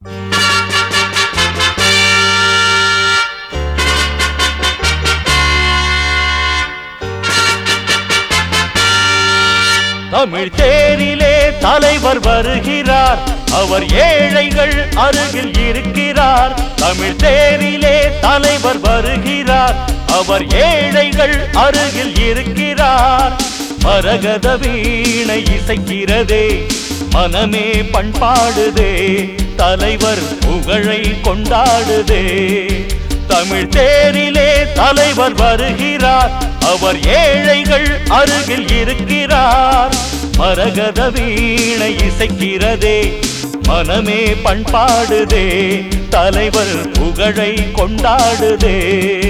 தமிழ் தேரிலே தலைவர் வருகிறார், அவர் ஏழைகள் அருகில் இருக்கிறார். தமிழ் தேரிலே தலைவர் வருகிறார், அவர் ஏழைகள் அருகில் இருக்கிறார். மரகத வீணை இசைக்கிறதே, மனமே பண்பாடுதே, தலைவர் புகழை கொண்டாடுதே. தமிழ் தேரிலே தலைவர் வருகிறார், அவர் ஏழைகள் அருகில் இருக்கிறார். மரகத வீணை இசைக்கிறதே, மனமே பண்பாடுதே, தலைவர் புகழை கொண்டாடுதே.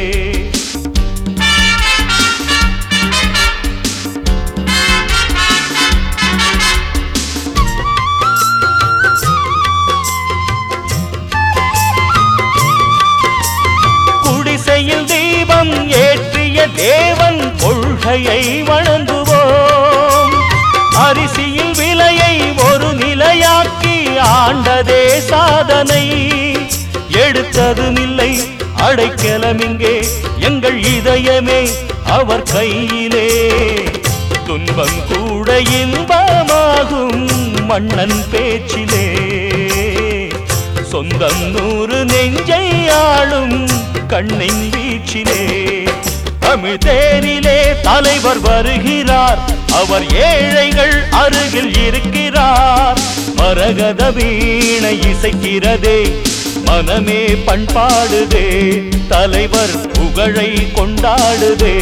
குடிசையில் தீபம் ஏற்றிய தேவன் கொள்கையை வணங்குவோம். அரிசியில் விலையை ஒரு நிலையாக்கி ஆண்டதே சாதனை. எடுத்ததுமில்லை அடைக்கலமிங்கே, எங்கள் இதயமே அவர் கையிலே. துன்பம் கூட இன்பமாகும் மன்னன் பேச்சிலே. சொந்தம் 100 நெஞ்சை ஆளும் கண்ணின் வீச்சிலே. தமிழ் தேரிலே தலைவர் வருகிறார், அவர் ஏழைகள் அருகில் இருக்கிறார். மரகத வீணை இசைக்கிறதே, மனமே பண்பாடுதே, தலைவர் புகழை கொண்டாடுதே.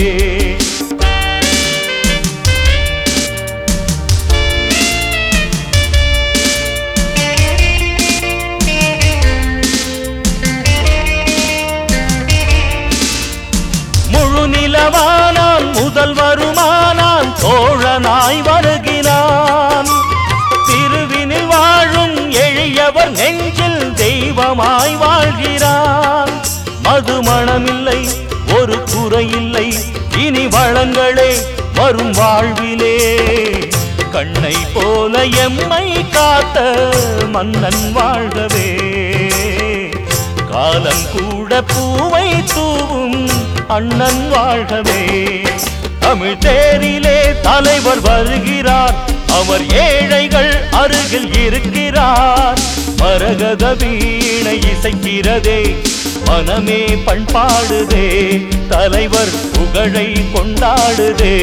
நிலவானான் முதல்வருமானான், தோழனாய் வருகிறான். திருவினில் வாழும் எளியவர் நெஞ்சில் தெய்வமாய் வாழ்கிறான். மதுமணமில்லை ஒரு குறையில்லை, இனி வளங்களே வரும் வாழ்விலே. கண்ணை போல எம்மை காத்த மன்னன் வாழ்கவே. காலம் கூட பூவை தூவும் அண்ணன் வாழ்கவே. தமிழ் தேரிலே தலைவர் வருகிறார், அவர் ஏழைகள் அருகில் இருக்கிறார். மரகத வீணை இசைக்கிறதே, மனமே பண்பாடுதே, தலைவர் புகழை கொண்டாடுதே.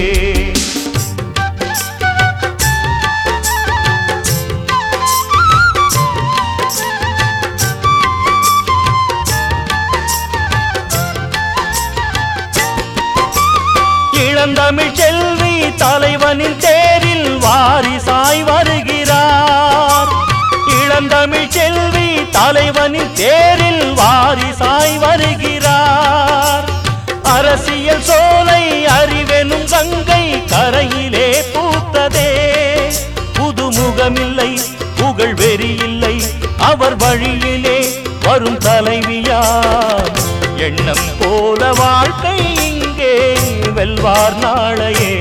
இளந்தமிழ் செல்வி தலைவனின் தேரில் வாரிசாய் வருகிறார். இளந்தமிழ் செல்வி தலைவனின் தேரில் வாரிசாய் வருகிறார். அரசியல் சோலை அறிவெனும் கங்கை கரையிலே பூத்ததே. புதுமுகமில்லை புகழ் வெறியில்லை, அவர் வழியிலே வரும் தலைவியார். எண்ணம் போல வாழ்க்கை இங்கே வெல்வார் நாளையே.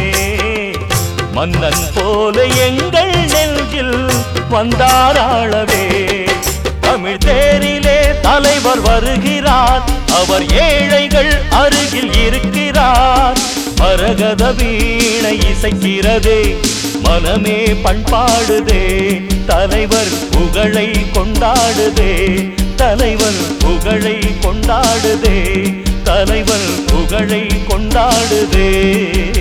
மன்னன் போல எங்கள் நெஞ்சில் வந்தாராளவே. தமிழ் தேரிலே தலைவர் வருகிறார், அவர் ஏழைகள் அருகில் இருக்கிறார். மரகத வீணை இசைக்கிறதே, மனமே பண்பாடுதே, தலைவர் புகழை கொண்டாடுதே. தலைவர் புகழை கொண்டாடுதே, தலைவர் புகழை கொண்டாடுதே.